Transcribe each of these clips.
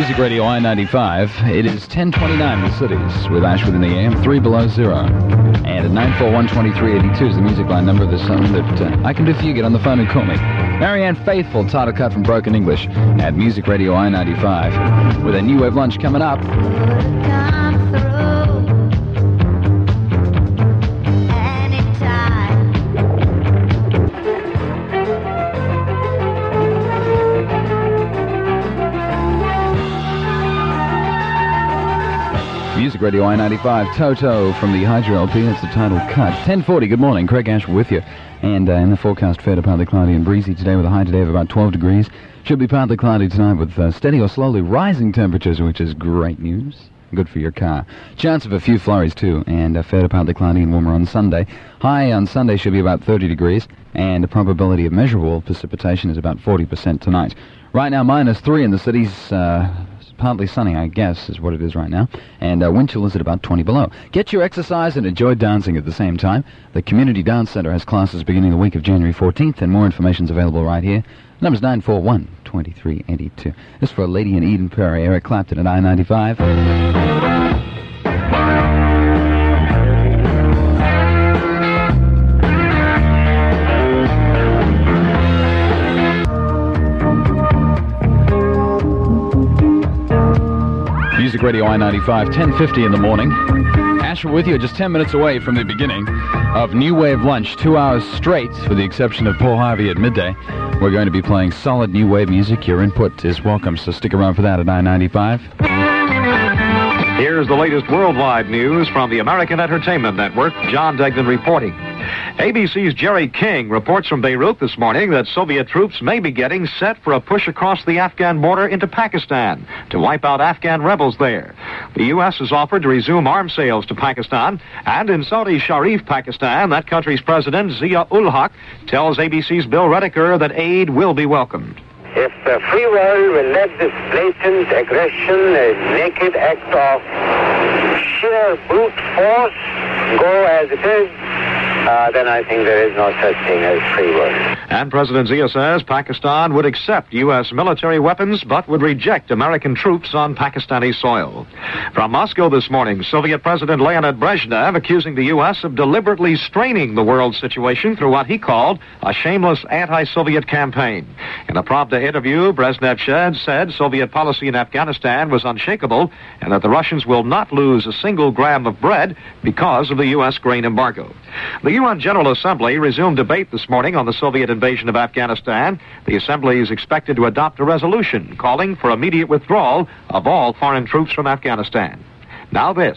Music Radio I-95. It is 10:29 in the cities with Ashford in the AM, 3 below zero. And at 941-2382 is the music line number of the song that I can do for you. Get on the phone and call me. Marianne Faithfull, title cut from Broken English at Music Radio I-95 with a new wave lunch coming up. Music Radio I-95, Toto from the Hydro LP, that's the title cut. 10:40, good morning, Craig Ashford with you. And in the forecast, fair to partly cloudy and breezy today with a high today of about 12 degrees. Should be partly cloudy tonight with steady or slowly rising temperatures, which is great news. Good for your car. Chance of a few flurries too, and fair to partly cloudy and warmer on Sunday. High on Sunday should be about 30 degrees, and the probability of measurable precipitation is about 40% tonight. Right now, -3 in the cities. Partly sunny, I guess, is what it is right now. And wind chill is at about 20 below. Get your exercise and enjoy dancing at the same time. The Community Dance Center has classes beginning the week of January 14th, and more information is available right here. Number's 941-2382. This is for a lady in Eden Prairie, Eric Clapton at I-95. Music Radio I-95, 10:50 in the morning. Asher with you, just 10 minutes away from the beginning of New Wave Lunch, 2 hours straight, with the exception of Paul Harvey at midday. We're going to be playing solid New Wave music. Your input is welcome, so stick around for that at I-95. Here's the latest worldwide news from the American Entertainment Network. John Degnan reporting. ABC's Jerry King reports from Beirut this morning that Soviet troops may be getting set for a push across the Afghan border into Pakistan to wipe out Afghan rebels there. The U.S. has offered to resume arms sales to Pakistan, and in Saudi Sharif, Pakistan, that country's president, Zia-ul-Haq, tells ABC's Bill Redeker that aid will be welcomed. If the free world will let this blatant aggression, a naked act of sheer brute force go as it is, then I think there is no such thing as free world. And President Zia says Pakistan would accept U.S. military weapons but would reject American troops on Pakistani soil. From Moscow this morning, Soviet President Leonid Brezhnev accusing the U.S. of deliberately straining the world situation through what he called a shameless anti-Soviet campaign. In a Pravda interview, Brezhnev said Soviet policy in Afghanistan was unshakable and that the Russians will not lose a single gram of bread because of the U.S. grain embargo. The UN General Assembly resumed debate this morning on the Soviet invasion of Afghanistan. The Assembly is expected to adopt a resolution calling for immediate withdrawal of all foreign troops from Afghanistan. Now this.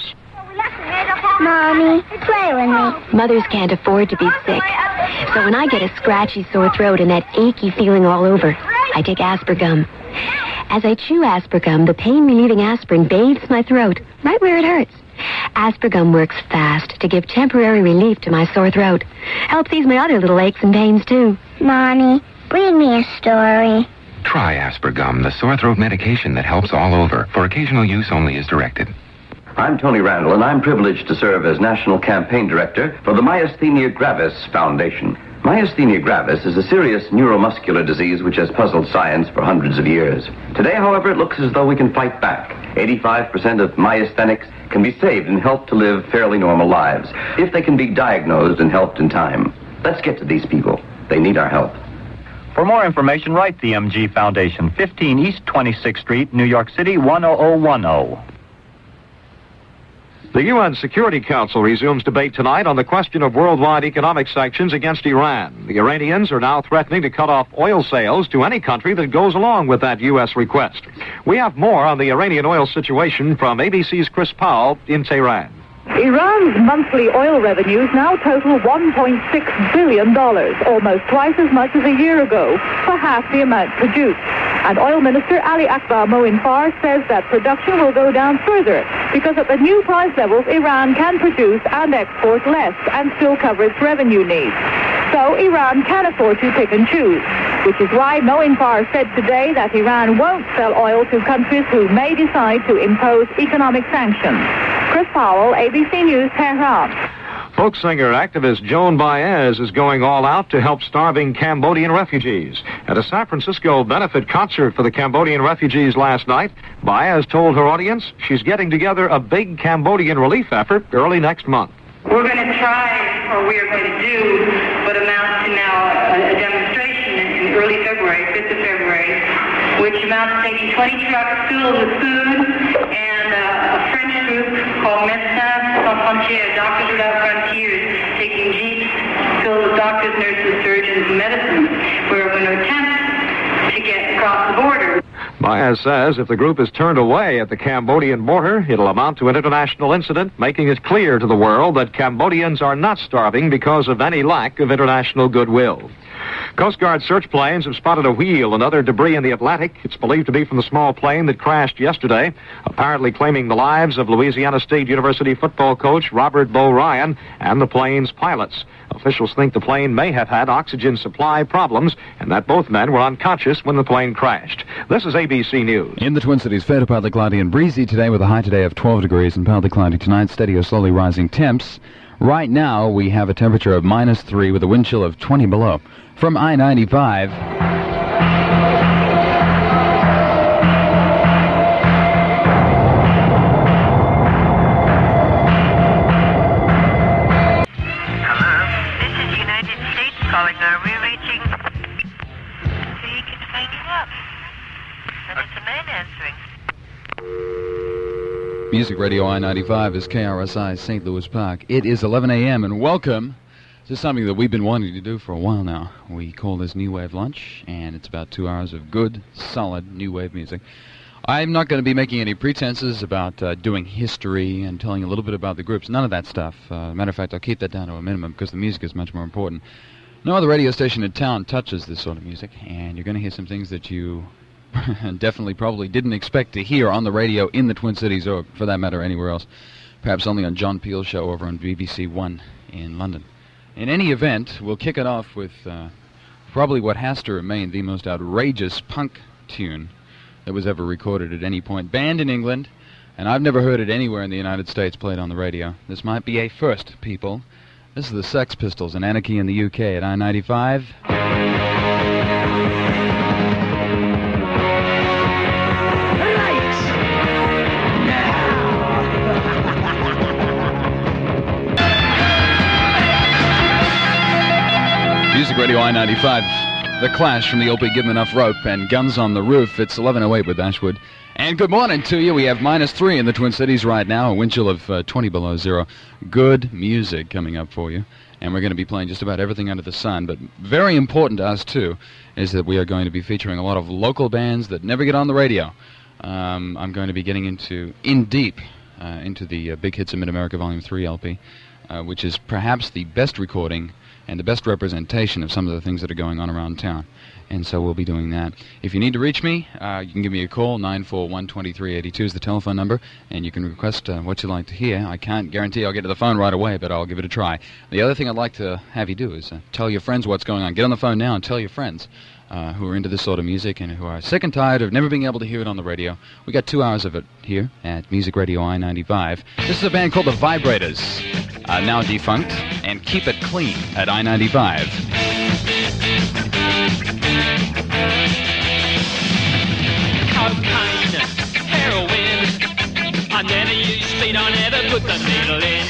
Mommy, play with me. Mothers can't afford to be sick. So when I get a scratchy sore throat and that achy feeling all over, I take Aspergum. As I chew Aspergum, the pain-relieving aspirin bathes my throat, right where it hurts. Aspergum works fast to give temporary relief to my sore throat. Helps ease my other little aches and pains, too. Mommy, read me a story. Try Aspergum, the sore throat medication that helps all over. For occasional use only as directed. I'm Tony Randall, and I'm privileged to serve as National Campaign Director for the Myasthenia Gravis Foundation. Myasthenia gravis is a serious neuromuscular disease which has puzzled science for hundreds of years. Today, however, it looks as though we can fight back. 85% of myasthenics can be saved and helped to live fairly normal lives if they can be diagnosed and helped in time. Let's get to these people. They need our help. For more information, write the MG Foundation, 15 East 26th Street, New York City, 10010. The UN Security Council resumes debate tonight on the question of worldwide economic sanctions against Iran. The Iranians are now threatening to cut off oil sales to any country that goes along with that U.S. request. We have more on the Iranian oil situation from ABC's Chris Powell in Tehran. Iran's monthly oil revenues now total $1.6 billion, almost twice as much as a year ago, for half the amount produced. And Oil Minister Ali Akbar Moinfar says that production will go down further because at the new price levels, Iran can produce and export less and still cover its revenue needs. So Iran can afford to pick and choose, which is why Moinfar said today that Iran won't sell oil to countries who may decide to impose economic sanctions. Chris Powell, ABC News, Tehran. Folk singer activist Joan Baez is going all out to help starving Cambodian refugees. At a San Francisco benefit concert for the Cambodian refugees last night, Baez told her audience she's getting together a big Cambodian relief effort early next month. We're going to try, or we are going to do, what amounts to now a demonstration in early February, 5th of February, which amounts to taking 20 trucks filled with food and a French group called Médecins Sans Frontières, Doctors Without Frontiers, taking jeeps filled with doctors, nurses, surgeons, and medicine. We're going to attempt to get across the border. Baez says if the group is turned away at the Cambodian border, it'll amount to an international incident, making it clear to the world that Cambodians are not starving because of any lack of international goodwill. Coast Guard search planes have spotted a wheel and other debris in the Atlantic. It's believed to be from the small plane that crashed yesterday, apparently claiming the lives of Louisiana State University football coach Robert Bo Ryan and the plane's pilots. Officials think the plane may have had oxygen supply problems and that both men were unconscious when the plane crashed. This is ABC News. In the Twin Cities, fair to partly cloudy and breezy today with a high today of 12 degrees and partly cloudy tonight, steady or slowly rising temps. Right now, we have a temperature of -3 with a wind chill of 20 below. From I-95... calling. Are we reaching? So you can hang it up. And it's a man answering. Music Radio I-95 is KRSI St. Louis Park. It is 11 a.m. and welcome to something that we've been wanting to do for a while now. We call this New Wave Lunch, and it's about 2 hours of good, solid New Wave music. I'm not going to be making any pretenses about doing history and telling a little bit about the groups. None of that stuff. Matter of fact, I'll keep that down to a minimum because the music is much more important. No other radio station in town touches this sort of music, and you're going to hear some things that you definitely probably didn't expect to hear on the radio in the Twin Cities, or for that matter anywhere else. Perhaps only on John Peel's show over on BBC One in London. In any event, we'll kick it off with probably what has to remain the most outrageous punk tune that was ever recorded at any point. Banned in England, and I've never heard it anywhere in the United States played on the radio. This might be a first, people. This is the Sex Pistols and Anarchy in the UK at I-95. Music Radio I-95. The Clash from the LP Give 'Em Enough Rope and Guns on the Roof. It's 11:08 with Ashwood. And good morning to you. We have -3 in the Twin Cities right now, a wind chill of 20 below zero. Good music coming up for you. And we're going to be playing just about everything under the sun. But very important to us, too, is that we are going to be featuring a lot of local bands that never get on the radio. I'm going to be getting into the Big Hits of Mid-America Volume 3 LP, which is perhaps the best recording and the best representation of some of the things that are going on around town. And so we'll be doing that. If you need to reach me, you can give me a call. 941-2382 is the telephone number, and you can request what you'd like to hear. I can't guarantee I'll get to the phone right away, but I'll give it a try. The other thing I'd like to have you do is tell your friends what's going on. Get on the phone now and tell your friends who are into this sort of music and who are sick and tired of never being able to hear it on the radio. We got 2 hours of it here at Music Radio I-95. This is a band called The Vibrators, now defunct, and Keep It Clean at I-95. Cocaine, heroin, I never use speed, I never put the needle in.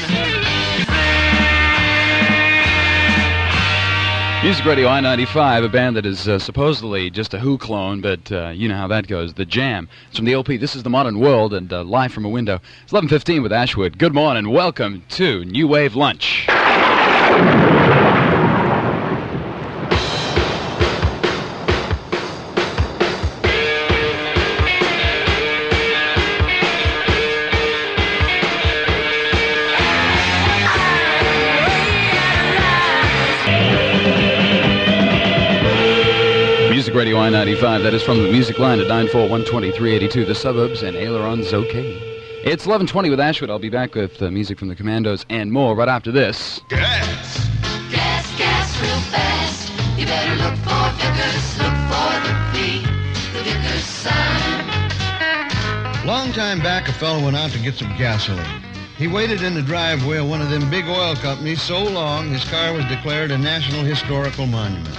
Music Radio I-95, a band that is supposedly just a Who clone, but you know how that goes. The Jam. It's from the LP This Is the Modern World, and live from a window. It's 11:15 with Ashwood. Good morning, welcome to New Wave Lunch. Radio I-95, that is from the music line at 941-2382, the suburbs and ailerons okay. It's 11:20 with Ashwood. I'll be back with music from the Commandos and more right after this. Gas! Gas, gas, real fast. You better look for Vickers, look for the Vickers sign. Long time back, a fellow went out to get some gasoline. He waited in the driveway of one of them big oil companies so long his car was declared a National Historical Monument.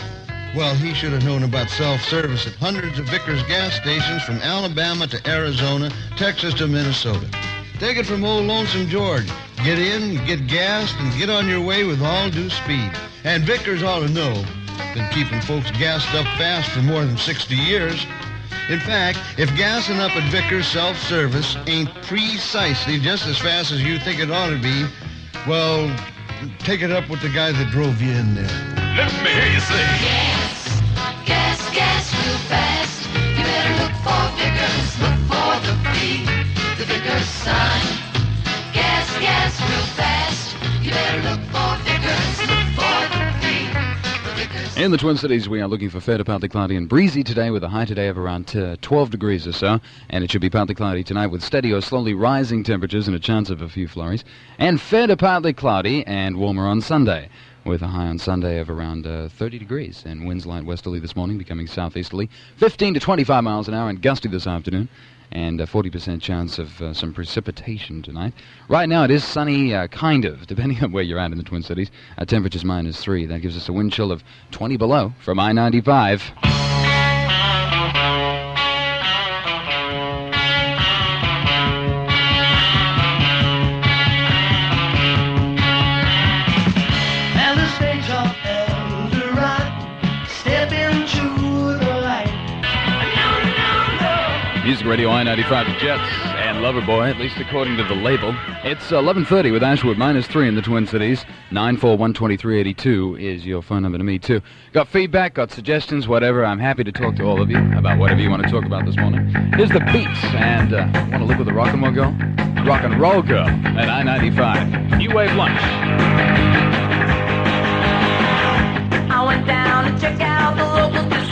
Well, he should have known about self-service at hundreds of Vickers gas stations from Alabama to Arizona, Texas to Minnesota. Take it from old Lonesome George. Get in, get gassed, and get on your way with all due speed. And Vickers ought to know. Been keeping folks gassed up fast for more than 60 years. In fact, if gassing up at Vickers self-service ain't precisely just as fast as you think it ought to be, well, take it up with the guy that drove you in there. Let me hear you say. Gas, gas, gas real fast. You better look for Vickers, look for the V, the Vickers sign. Gas, gas real fast. You better look for Vickers, look for the V, the Vickers. In the Twin Cities, we are looking for fair to partly cloudy and breezy today with a high today of around 12 degrees or so. And it should be partly cloudy tonight with steady or slowly rising temperatures and a chance of a few flurries. And fair to partly cloudy and warmer on Sunday, with a high on Sunday of around 30 degrees. And winds light westerly this morning, becoming southeasterly, 15 to 25 miles an hour, and gusty this afternoon. And a 40% chance of some precipitation tonight. Right now it is sunny, kind of, depending on where you're at in the Twin Cities. Temperature's -3. That gives us a wind chill of 20 below from I-95. Music Radio I-95, the Jets, and Loverboy, at least according to the label. It's 11:30 with Ashwood, -3 in the Twin Cities. 941-2382 is your phone number to me, too. Got feedback, got suggestions, whatever. I'm happy to talk to all of you about whatever you want to talk about this morning. Here's the Beats, and want to live with a rock and roll girl? Rock and roll girl at I-95. New Wave Lunch. I went down to check out the local